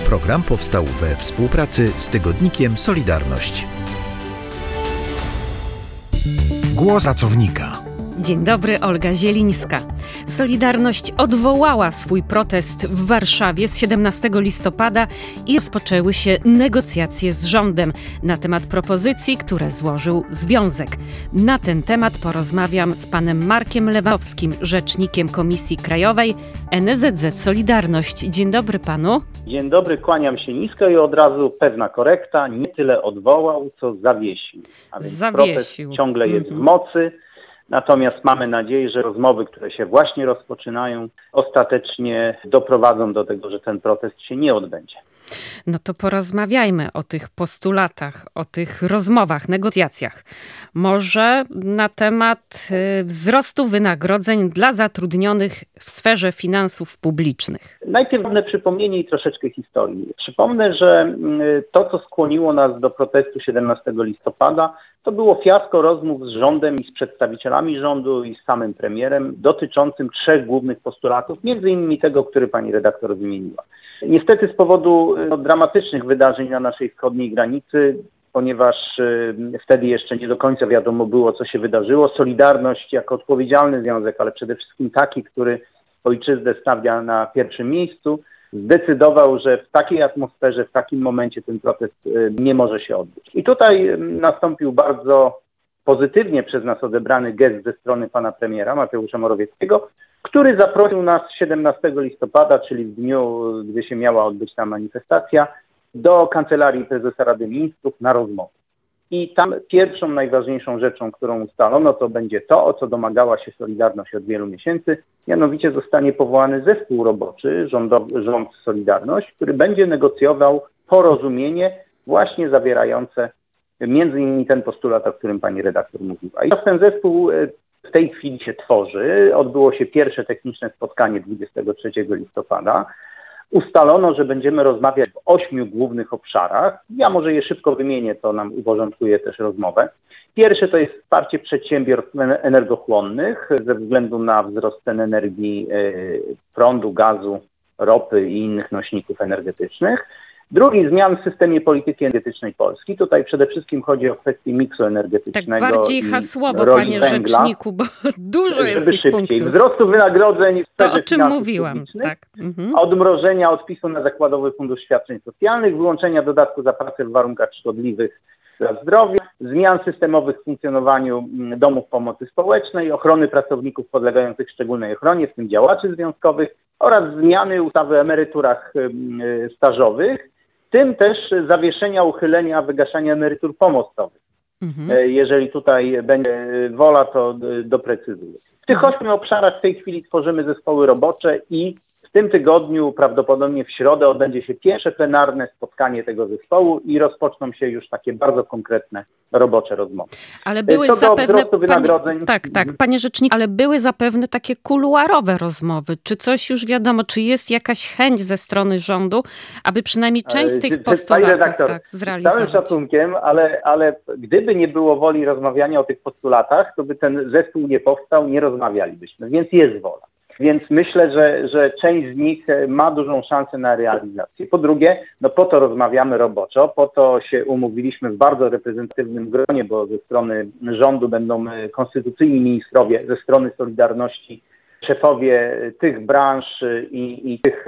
Program powstał we współpracy z tygodnikiem Solidarność. Głos pracownika. Dzień dobry, Olga Zielińska. Solidarność odwołała swój protest w Warszawie z 17 listopada i rozpoczęły się negocjacje z rządem na temat propozycji, które złożył Związek. Na ten temat porozmawiam z panem Markiem Lewandowskim, rzecznikiem Komisji Krajowej NSZZ Solidarność. Dzień dobry panu. Dzień dobry, kłaniam się nisko i od razu pewna korekta. Nie tyle odwołał, co zawiesił. A więc protest ciągle jest w mocy. Natomiast mamy nadzieję, że rozmowy, które się właśnie rozpoczynają, ostatecznie doprowadzą do tego, że ten protest się nie odbędzie. No to porozmawiajmy o tych postulatach, o tych rozmowach, negocjacjach. Może na temat wzrostu wynagrodzeń dla zatrudnionych w sferze finansów publicznych. Najpierw przypomnienie i troszeczkę historii. Przypomnę, że to, co skłoniło nas do protestu 17 listopada, to było fiasko rozmów z rządem i z przedstawicielami rządu i z samym premierem dotyczącym trzech głównych postulatów, między innymi tego, który pani redaktor wymieniła. Niestety z powodu dramatycznych wydarzeń na naszej wschodniej granicy, ponieważ wtedy jeszcze nie do końca wiadomo było, co się wydarzyło, Solidarność jako odpowiedzialny związek, ale przede wszystkim taki, który ojczyznę stawia na pierwszym miejscu, zdecydował, że w takiej atmosferze, w takim momencie ten protest nie może się odbyć. I tutaj nastąpił bardzo pozytywnie przez nas odebrany gest ze strony pana premiera Mateusza Morawieckiego, który zaprosił nas 17 listopada, czyli w dniu, gdy się miała odbyć ta manifestacja, do Kancelarii Prezesa Rady Ministrów na rozmowę. I tam pierwszą, najważniejszą rzeczą, którą ustalono, to będzie to, o co domagała się Solidarność od wielu miesięcy, mianowicie zostanie powołany zespół roboczy, rząd Solidarność, który będzie negocjował porozumienie właśnie zawierające między innymi ten postulat, o którym pani redaktor mówiła. I ten zespół w tej chwili się tworzy. Odbyło się pierwsze techniczne spotkanie 23 listopada. Ustalono, że będziemy rozmawiać w 8 głównych obszarach. Ja może je szybko wymienię, to nam uporządkuje też rozmowę. Pierwsze to jest wsparcie przedsiębiorstw energochłonnych ze względu na wzrost cen energii, prądu, gazu, ropy i innych nośników energetycznych. Drugi, zmian w systemie polityki energetycznej Polski. Tutaj przede wszystkim chodzi o kwestię miksu energetycznego. Tak bardziej hasłowo, panie rzeczniku, bo dużo jest tych punktów. Wzrostu wynagrodzeń w sferze to, o czym mówiłam. Tak. Odmrożenia odpisu na Zakładowy Fundusz Świadczeń Socjalnych, wyłączenia dodatku za pracę w warunkach szkodliwych dla zdrowia, zmian systemowych w funkcjonowaniu domów pomocy społecznej, ochrony pracowników podlegających szczególnej ochronie, w tym działaczy związkowych, oraz zmiany ustawy o emeryturach stażowych, w tym też zawieszenia, uchylenia, wygaszania emerytur pomostowych. Jeżeli tutaj będzie wola, to doprecyzuję. W tych 8 obszarach w tej chwili tworzymy zespoły robocze i w tym tygodniu, prawdopodobnie w środę, odbędzie się pierwsze plenarne spotkanie tego zespołu i rozpoczną się już takie bardzo konkretne robocze rozmowy. Ale były zapewne, panie rzeczniku, ale były zapewne takie kuluarowe rozmowy. Czy coś już wiadomo, czy jest jakaś chęć ze strony rządu, aby przynajmniej część z tych postulatów zrealizować? Z całym szacunkiem, ale gdyby nie było woli rozmawiania o tych postulatach, to by ten zespół nie powstał, nie rozmawialibyśmy, więc jest wola. Więc myślę, że część z nich ma dużą szansę na realizację. Po drugie, po to rozmawiamy roboczo, po to się umówiliśmy w bardzo reprezentatywnym gronie, bo ze strony rządu będą konstytucyjni ministrowie, ze strony Solidarności szefowie tych branż i tych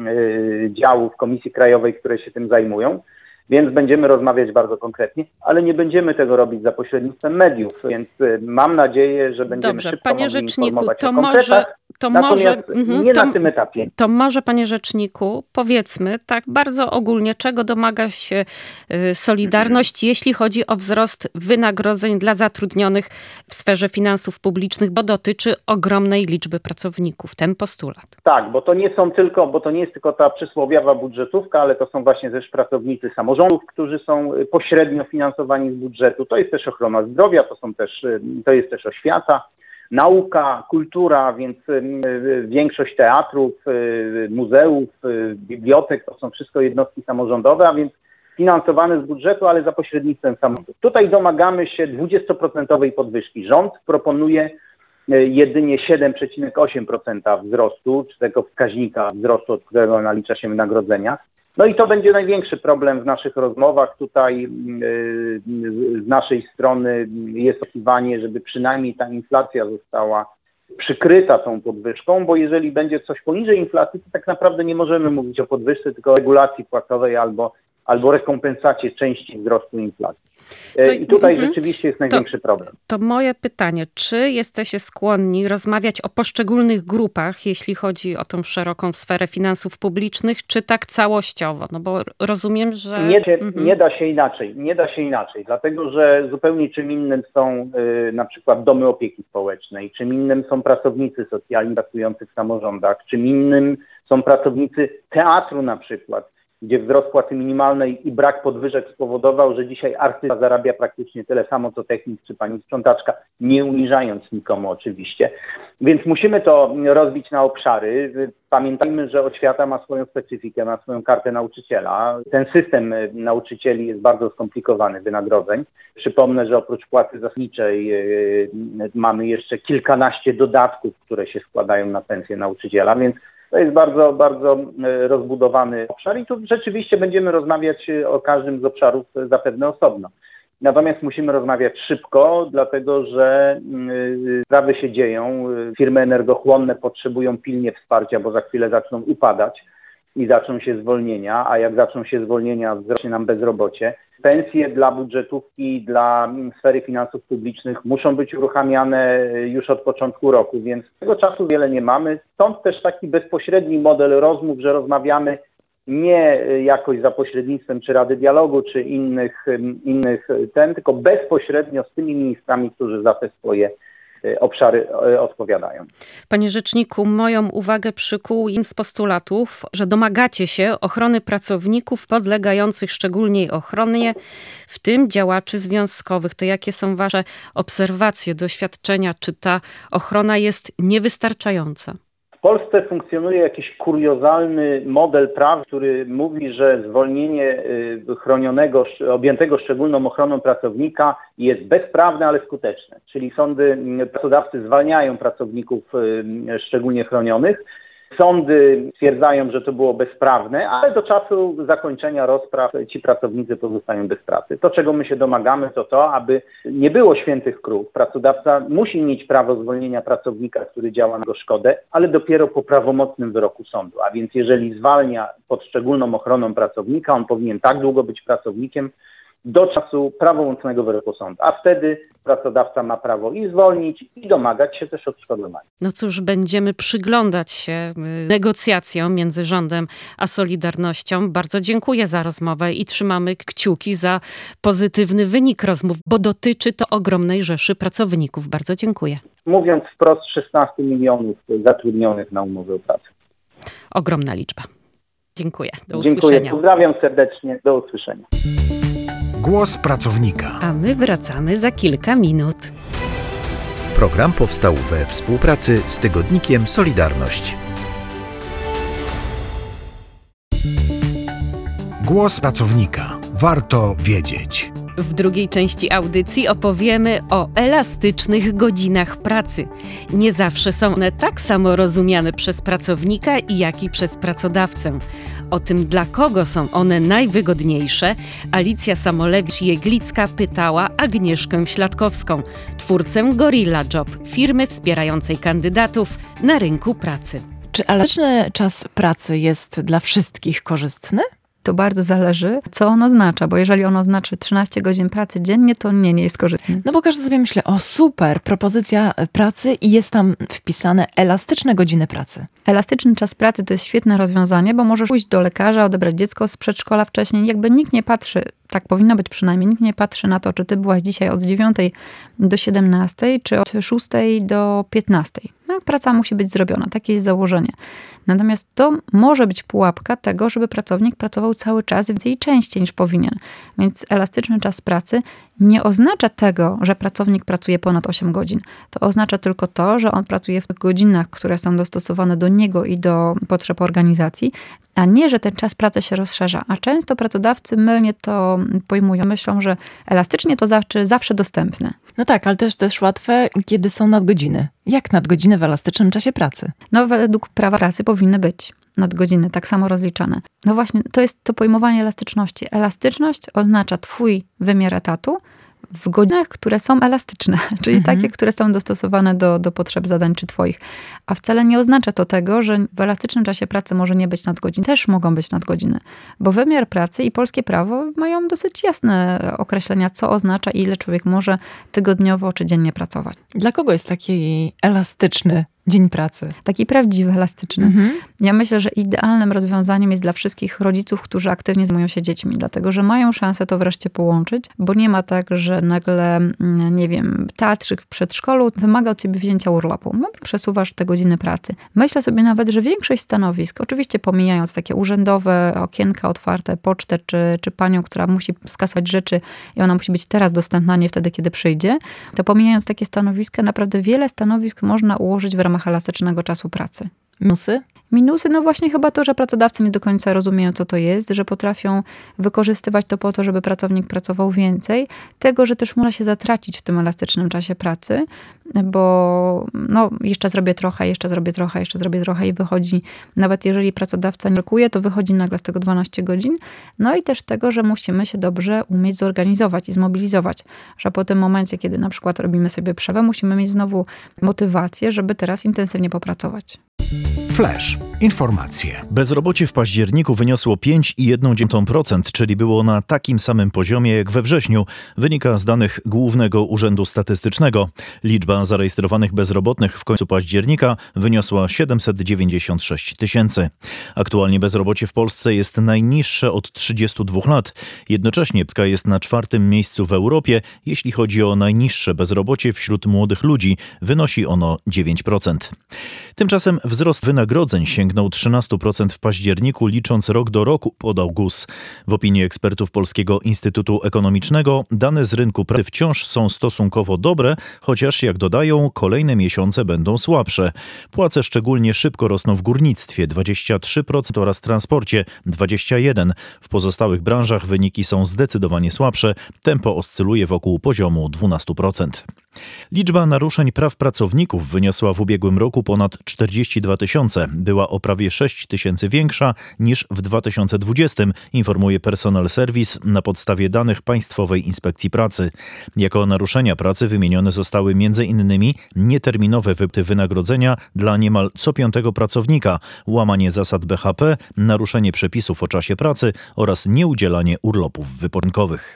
działów Komisji Krajowej, które się tym zajmują. Więc będziemy rozmawiać bardzo konkretnie, ale nie będziemy tego robić za pośrednictwem mediów, więc mam nadzieję, że będziemy szybko mogli informować o konkretach, natomiast nie na tym etapie. To może, panie rzeczniku, powiedzmy tak bardzo ogólnie, czego domaga się Solidarność, jeśli chodzi o wzrost wynagrodzeń dla zatrudnionych w sferze finansów publicznych, bo dotyczy ogromnej liczby pracowników, ten postulat. Tak, bo to nie jest tylko ta przysłowiowa budżetówka, ale to są właśnie też pracownicy samorządów, którzy są pośrednio finansowani z budżetu. To jest też ochrona zdrowia, to jest też oświata, nauka, kultura, więc większość teatrów, muzeów, bibliotek to są wszystko jednostki samorządowe, a więc finansowane z budżetu, ale za pośrednictwem samorządów. Tutaj domagamy się 20% podwyżki. Rząd proponuje jedynie 7,8% wzrostu, czy tego wskaźnika wzrostu, od którego nalicza się wynagrodzenia. No i to będzie największy problem w naszych rozmowach. Tutaj z naszej strony jest oczekiwanie, żeby przynajmniej ta inflacja została przykryta tą podwyżką, bo jeżeli będzie coś poniżej inflacji, to tak naprawdę nie możemy mówić o podwyżce, tylko o regulacji płacowej albo rekompensacie części wzrostu inflacji. I tutaj rzeczywiście jest największy problem. To moje pytanie, czy jesteście skłonni rozmawiać o poszczególnych grupach, jeśli chodzi o tą szeroką sferę finansów publicznych, czy tak całościowo? No bo rozumiem, że... Nie da się inaczej, dlatego że zupełnie czym innym są na przykład domy opieki społecznej, czym innym są pracownicy socjalni pracujący w samorządach, czym innym są pracownicy teatru na przykład, gdzie wzrost płacy minimalnej i brak podwyżek spowodował, że dzisiaj artysta zarabia praktycznie tyle samo, co technik czy pani sprzątaczka, nie uniżając nikomu oczywiście. Więc musimy to rozbić na obszary. Pamiętajmy, że oświata ma swoją specyfikę, ma swoją kartę nauczyciela. Ten system nauczycieli jest bardzo skomplikowany wynagrodzeń. Przypomnę, że oprócz płacy zasadniczej mamy jeszcze kilkanaście dodatków, które się składają na pensję nauczyciela, więc to jest bardzo, bardzo rozbudowany obszar i tu rzeczywiście będziemy rozmawiać o każdym z obszarów zapewne osobno. Natomiast musimy rozmawiać szybko, dlatego że sprawy się dzieją. Firmy energochłonne potrzebują pilnie wsparcia, bo za chwilę zaczną upadać i zaczną się zwolnienia, a jak zaczną się zwolnienia, wzrośnie nam bezrobocie. Pensje dla budżetówki, dla sfery finansów publicznych muszą być uruchamiane już od początku roku, więc tego czasu wiele nie mamy. Stąd też taki bezpośredni model rozmów, że rozmawiamy nie jakoś za pośrednictwem czy Rady Dialogu, czy innych tylko bezpośrednio z tymi ministrami, którzy za te swoje obszary odpowiadają. Panie rzeczniku, moją uwagę przykuł jeden z postulatów, że domagacie się ochrony pracowników podlegających szczególnej ochronie, w tym działaczy związkowych. To jakie są wasze obserwacje, doświadczenia? Czy ta ochrona jest niewystarczająca? W Polsce funkcjonuje jakiś kuriozalny model prawa, który mówi, że zwolnienie chronionego, objętego szczególną ochroną pracownika jest bezprawne, ale skuteczne. Czyli pracodawcy zwalniają pracowników szczególnie chronionych. Sądy stwierdzają, że to było bezprawne, ale do czasu zakończenia rozpraw ci pracownicy pozostają bez pracy. To, czego my się domagamy, to, aby nie było świętych krów. Pracodawca musi mieć prawo zwolnienia pracownika, który działa na jego szkodę, ale dopiero po prawomocnym wyroku sądu. A więc jeżeli zwalnia pod szczególną ochroną pracownika, on powinien tak długo być pracownikiem, do czasu prawomocnego wyroku sądu. A wtedy pracodawca ma prawo i zwolnić, i domagać się też odszkodowania. No cóż, będziemy przyglądać się negocjacjom między rządem a Solidarnością. Bardzo dziękuję za rozmowę i trzymamy kciuki za pozytywny wynik rozmów, bo dotyczy to ogromnej rzeszy pracowników. Bardzo dziękuję. Mówiąc wprost, 16 milionów zatrudnionych na umowę o pracę. Ogromna liczba. Dziękuję. Do usłyszenia. Dziękuję. Pozdrawiam serdecznie. Do usłyszenia. Głos pracownika. A my wracamy za kilka minut. Program powstał we współpracy z tygodnikiem Solidarność. Głos pracownika. Warto wiedzieć. W drugiej części audycji opowiemy o elastycznych godzinach pracy. Nie zawsze są one tak samo rozumiane przez pracownika, jak i przez pracodawcę. O tym, dla kogo są one najwygodniejsze, Alicja Samolewicz-Jeglicka pytała Agnieszkę Śladkowską, twórcę Gorilla Job, firmy wspierającej kandydatów na rynku pracy. Czy elastyczny czas pracy jest dla wszystkich korzystny? To bardzo zależy, co on oznacza, bo jeżeli on oznacza 13 godzin pracy dziennie, to nie jest korzystne. No bo każdy sobie myśli, o super, propozycja pracy i jest tam wpisane elastyczne godziny pracy. Elastyczny czas pracy to jest świetne rozwiązanie, bo możesz pójść do lekarza, odebrać dziecko z przedszkola wcześniej. Jakby nikt nie patrzy, tak powinno być przynajmniej, nikt nie patrzy na to, czy ty byłaś dzisiaj od 9 do 17, czy od 6 do 15. No, praca musi być zrobiona, takie jest założenie. Natomiast to może być pułapka tego, żeby pracownik pracował cały czas więcej i częściej niż powinien. Więc elastyczny czas pracy nie oznacza tego, że pracownik pracuje ponad 8 godzin. To oznacza tylko to, że on pracuje w tych godzinach, które są dostosowane do niego i do potrzeb organizacji, a nie, że ten czas pracy się rozszerza. A często pracodawcy mylnie to pojmują. Myślą, że elastycznie to zawsze dostępne. No tak, ale też łatwe, kiedy są nadgodziny. Jak nadgodziny w elastycznym czasie pracy? No według prawa pracy powinny być. nadgodziny, tak samo rozliczane. No właśnie, to jest to pojmowanie elastyczności. Elastyczność oznacza twój wymiar etatu w godzinach, które są elastyczne, czyli takie, które są dostosowane do potrzeb zadań czy twoich. A wcale nie oznacza to tego, że w elastycznym czasie pracy może nie być nadgodzin. Też mogą być nadgodziny, bo wymiar pracy i polskie prawo mają dosyć jasne określenia, co oznacza i ile człowiek może tygodniowo czy dziennie pracować. Dla kogo jest taki elastyczny dzień pracy? Taki prawdziwy, elastyczny. Ja myślę, że idealnym rozwiązaniem jest dla wszystkich rodziców, którzy aktywnie zajmują się dziećmi, dlatego że mają szansę to wreszcie połączyć, bo nie ma tak, że nagle, nie wiem, teatrzyk w przedszkolu wymaga od ciebie wzięcia urlopu. Przesuwasz te godziny pracy. Myślę sobie nawet, że większość stanowisk, oczywiście pomijając takie urzędowe, okienka otwarte, pocztę, czy panią, która musi skasować rzeczy i ona musi być teraz dostępna, nie wtedy, kiedy przyjdzie, to pomijając takie stanowiska, naprawdę wiele stanowisk można ułożyć w ramach elastycznego czasu pracy. Minusy? Minusy, no właśnie chyba to, że pracodawcy nie do końca rozumieją, co to jest, że potrafią wykorzystywać to po to, żeby pracownik pracował więcej. Tego, że też można się zatracić w tym elastycznym czasie pracy, bo no, jeszcze zrobię trochę i wychodzi, nawet jeżeli pracodawca nie blokuje, to wychodzi nagle z tego 12 godzin. No i też tego, że musimy się dobrze umieć zorganizować i zmobilizować, że po tym momencie, kiedy na przykład robimy sobie przerwę, musimy mieć znowu motywację, żeby teraz intensywnie popracować. Flash. Informacje. Bezrobocie w październiku wyniosło 5,1%, czyli było na takim samym poziomie jak we wrześniu, wynika z danych Głównego Urzędu Statystycznego. Liczba zarejestrowanych bezrobotnych w końcu października wyniosła 796 tysięcy. Aktualnie bezrobocie w Polsce jest najniższe od 32 lat. Jednocześnie Polska jest na 4. miejscu w Europie, jeśli chodzi o najniższe bezrobocie wśród młodych ludzi. Wynosi ono 9%. Tymczasem wzrost wynagrodzeń sięgnął 13% w październiku, licząc rok do roku, podał GUS. W opinii ekspertów Polskiego Instytutu Ekonomicznego dane z rynku pracy wciąż są stosunkowo dobre, chociaż jak dodają, kolejne miesiące będą słabsze. Płace szczególnie szybko rosną w górnictwie 23% oraz transporcie 21%. W pozostałych branżach wyniki są zdecydowanie słabsze. Tempo oscyluje wokół poziomu 12%. Liczba naruszeń praw pracowników wyniosła w ubiegłym roku ponad 42 tysiące. Była o prawie 6 tysięcy większa niż w 2020, informuje Personal Service na podstawie danych Państwowej Inspekcji Pracy. Jako naruszenia pracy wymienione zostały m.in. nieterminowe wypłaty wynagrodzenia dla niemal co 5. pracownika, łamanie zasad BHP, naruszenie przepisów o czasie pracy oraz nieudzielanie urlopów wypoczynkowych.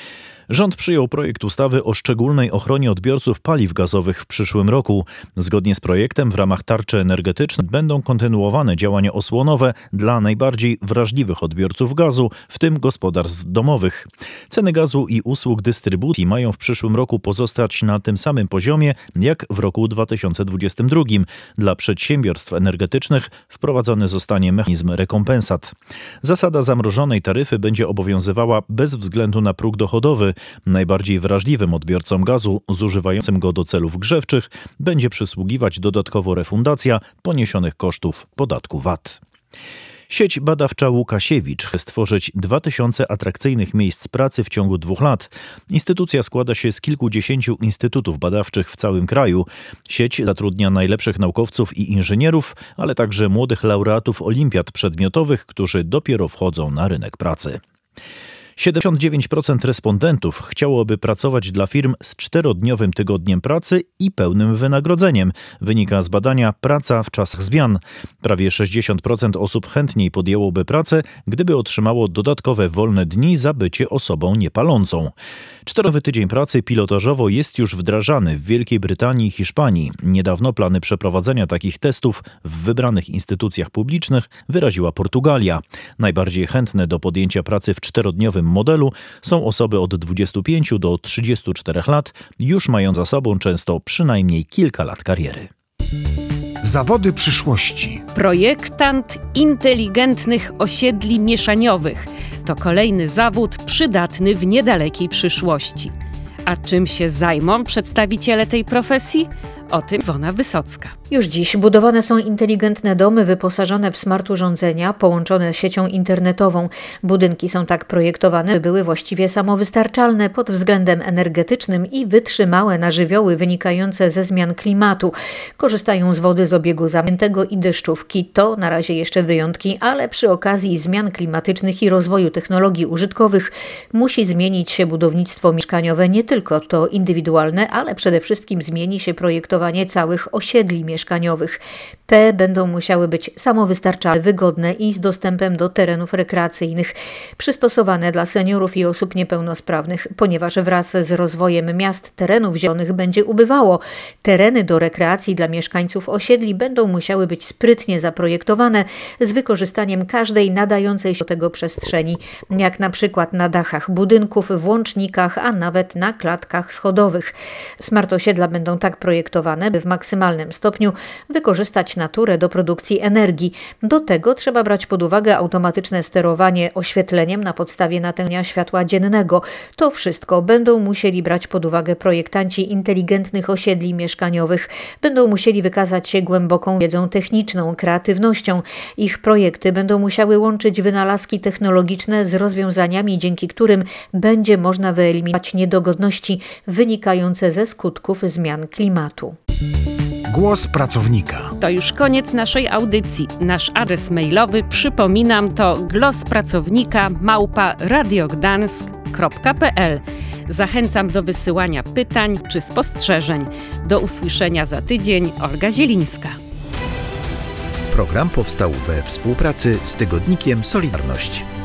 Rząd przyjął projekt ustawy o szczególnej ochronie odbiorców paliw gazowych w przyszłym roku. Zgodnie z projektem w ramach tarczy energetycznej będą kontynuowane działania osłonowe dla najbardziej wrażliwych odbiorców gazu, w tym gospodarstw domowych. Ceny gazu i usług dystrybucji mają w przyszłym roku pozostać na tym samym poziomie jak w roku 2022. Dla przedsiębiorstw energetycznych wprowadzony zostanie mechanizm rekompensat. Zasada zamrożonej taryfy będzie obowiązywała bez względu na próg dochodowy. Najbardziej wrażliwym odbiorcom gazu zużywającym go do celów grzewczych będzie przysługiwać dodatkowo refundacja poniesionych kosztów podatku VAT. Sieć badawcza Łukasiewicz chce stworzyć 2000 atrakcyjnych miejsc pracy w ciągu 2 lat. Instytucja składa się z kilkudziesięciu instytutów badawczych w całym kraju. Sieć zatrudnia najlepszych naukowców i inżynierów, ale także młodych laureatów olimpiad przedmiotowych, którzy dopiero wchodzą na rynek pracy. 79% respondentów chciałoby pracować dla firm z 4-dniowym tygodniem pracy i pełnym wynagrodzeniem. Wynika z badania Praca w czasach zmian. Prawie 60% osób chętniej podjęłoby pracę, gdyby otrzymało dodatkowe wolne dni za bycie osobą niepalącą. 4-dniowy tydzień pracy pilotażowo jest już wdrażany w Wielkiej Brytanii i Hiszpanii. Niedawno plany przeprowadzenia takich testów w wybranych instytucjach publicznych wyraziła Portugalia. Najbardziej chętne do podjęcia pracy w 4-dniowym modelu są osoby od 25 do 34 lat, już mają za sobą często przynajmniej kilka lat kariery. Zawody przyszłości. Projektant inteligentnych osiedli mieszaniowych to kolejny zawód przydatny w niedalekiej przyszłości. A czym się zajmą przedstawiciele tej profesji? O tym Iwona Wysocka. Już dziś budowane są inteligentne domy wyposażone w smart urządzenia, połączone z siecią internetową. Budynki są tak projektowane, by były właściwie samowystarczalne pod względem energetycznym i wytrzymałe na żywioły wynikające ze zmian klimatu. Korzystają z wody z obiegu zamkniętego i deszczówki. To na razie jeszcze wyjątki, ale przy okazji zmian klimatycznych i rozwoju technologii użytkowych musi zmienić się budownictwo mieszkaniowe, nie tylko to indywidualne, ale przede wszystkim zmieni się projektowanie całych osiedli mieszkaniowych. Te będą musiały być samowystarczalne, wygodne i z dostępem do terenów rekreacyjnych, przystosowane dla seniorów i osób niepełnosprawnych, ponieważ wraz z rozwojem miast terenów zielonych będzie ubywało. Tereny do rekreacji dla mieszkańców osiedli będą musiały być sprytnie zaprojektowane z wykorzystaniem każdej nadającej się do tego przestrzeni, jak na przykład na dachach budynków, w łącznikach, a nawet na klatkach schodowych. Smart osiedla będą tak projektowane, by w maksymalnym stopniu wykorzystać naturę do produkcji energii. Do tego trzeba brać pod uwagę automatyczne sterowanie oświetleniem na podstawie natężenia światła dziennego. To wszystko będą musieli brać pod uwagę projektanci inteligentnych osiedli mieszkaniowych. Będą musieli wykazać się głęboką wiedzą techniczną, kreatywnością. Ich projekty będą musiały łączyć wynalazki technologiczne z rozwiązaniami, dzięki którym będzie można wyeliminować niedogodności wynikające ze skutków zmian klimatu. Głos pracownika. To już koniec naszej audycji. Nasz adres mailowy, przypominam, to głospracownika@radiogdańsk.pl. Zachęcam do wysyłania pytań czy spostrzeżeń. Do usłyszenia za tydzień. Olga Zielińska. Program powstał we współpracy z tygodnikiem Solidarność.